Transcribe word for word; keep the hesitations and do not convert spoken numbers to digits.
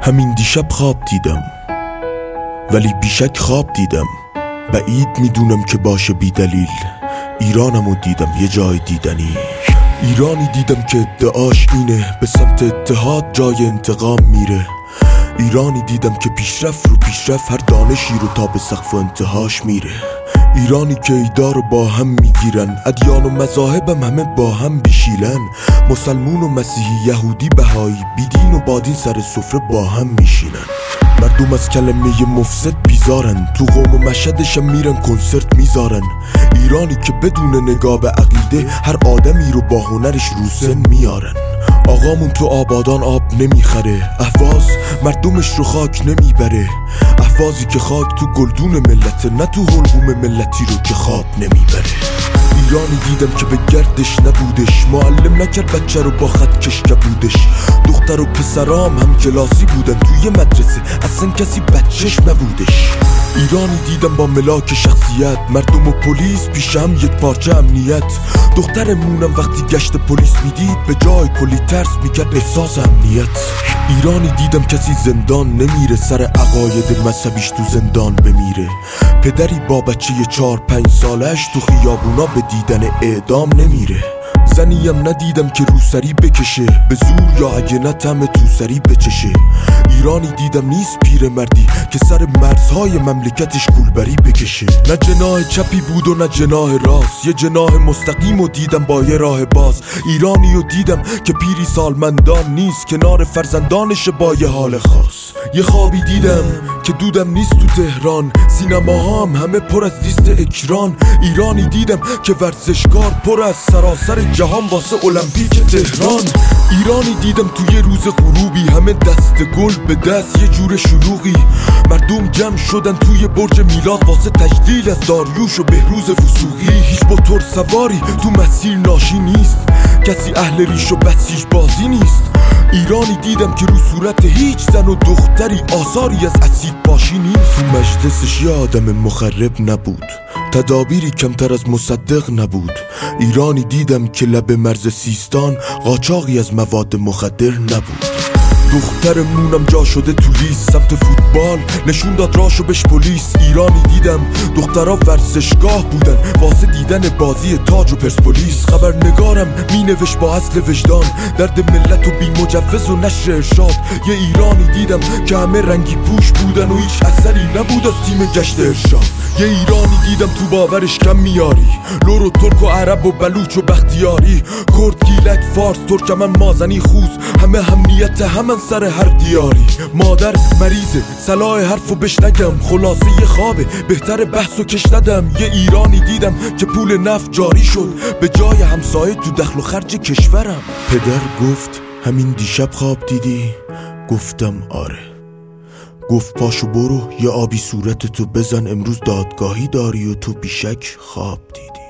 همین دیشب خواب دیدم، ولی بیشک خواب دیدم. بعید میدونم که باشه بی دلیل. ایرانمو دیدم یه جای دیدنی. ایرانی دیدم که ادعاش اینه به سمت اتحاد جای انتقام میره. ایرانی دیدم که پیشرفت رو پیشرفت هر دانشی رو تا به سقف و انتهاش میره. ایرانی که ایدا رو با هم میگیرن، ادیان و مذاهبم همه با هم بیشیلن. مسلمون و مسیحی، یهودی، بهایی، بیدین و بادین سر سفره با هم میشینن. مردم از کلمه مفسد بیزارن، تو قوم و مشهدشم میرن کنسرت میذارن. ایرانی که بدون نگاه به عقیده هر آدمی رو با هنرش رو سن میارن. آقامون تو آبادان آب نمیخره، اهواز مردمش رو خاک نمیبره. اهوازی که خاک تو گلدون ملته، نه تو حلقوم ملتی رو که خواب نمیبره. ایرانی دیدم که به گردش نبودش، معلم نکرد بچه رو با خط کش کبودش. دختر و پسرام هم کلاسی بودن، توی مدرسه اصلا کسی بچهش نبودش. ایرانی دیدم با ملاک شخصیت، مردم و پلیس پیش هم یک پارچه امنیت. دخترمونم وقتی گشت پلیس میدید به جای کلی ترس میکرد احساس امنیت. ایرانی دیدم کسی زندان نمیره، سر عقاید مذهبیش تو زندان بمیره. پدری با بچه چار پنج سالش تو خیابونا به دیدن اعدام نمیره. زنیم ندیدم که روسری بکشه، به زور یا اگه نتمه تو سری بچشه. ایرانی دیدم نیست پیر مردی که سر مرزهای مملکتش گولبری بکشه. نه جناح چپی بود و نه جناح راست، یه جناح مستقیم و دیدم با یه راه باز. ایرانی رو دیدم که پیری سالمندان نیست، کنار فرزندانش با یه حال خاص. یه خوابی دیدم که دودم نیست تو تهران، سینماها هم همه پر از لیست اکران. ایرانی دیدم که ورزشکار پر از سراسر جهان واسه المپیک تهران. ایرانی دیدم توی روز غروبی همه دست گل به دست یه جور شلوغی. مردم جمع شدن توی برج میلاد واسه تجلیل از داریوش و بهروز وثوقی. هیچ موتور سواری تو مسیر ناشی نیست، کسی اهل ریش و بسیج بازی نیست. ایرانی دیدم که رو صورت هیچ زن و دختری آثاری از اسید باشی نیست. تو مجلسش یه آدم مخرب نبود، تدابیری کمتر از مصدق نبود. ایرانی دیدم که لب مرز سیستان قاچاقی از مواد مخدر نبود. دخترمونم جا شده تو لیست، سمت فوتبال نشون داد راشو بهش پلیس. ایرانی دیدم دخترها ورزشگاه بودن واسه دیدن بازی تاج و پرسپولیس. خبرنگارم می نوشت با اصل وجدان، درد ملت و بی مجوز و نشر ارشاد. یه ایرانی دیدم که همه رنگی پوش بودن و هیچ اثری نبود از تیم گشت ارشاد. یه ایرانی دیدم تو باورش کم میاری، لور و ترک و عرب و بلوچ و بختیاری. کرد، گیلک، فارس، ترکمن، مازنی، خوز، همه همنیت همن سر هر دیاری. مادر مریضه، صلاح حرفو بش نگم، خلاصه یه خوابه بهتر بحثو کش ندم. یه ایرانی دیدم که پول نفت جاری شد به جای همسایه تو دخل و خرج کشورم. پدر گفت همین دیشب خواب دیدی؟ گفتم آره. گفت پاشو برو یه آبی صورت تو بزن، امروز دادگاهی داری و تو بیشک خواب دیدی.